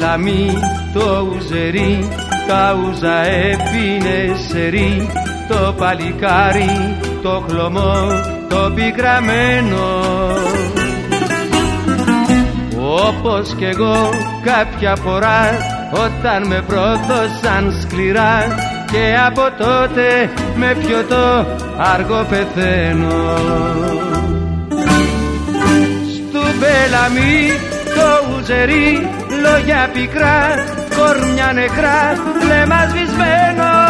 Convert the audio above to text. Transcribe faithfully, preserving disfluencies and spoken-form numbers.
πελαμί το ουζερί, τα ούζα έπινε σερί, το παλικάρι, το χλωμό, το πικραμένο. Όπως κι εγώ κάποια φορά όταν με πρόδωσαν σκληρά, και από τότε με πιωτό αργό πεθαίνω. Στου πελαμί το ουζερί, λόγια πικρά, κορμιά νεκρά, βλέμμα σβησμένο.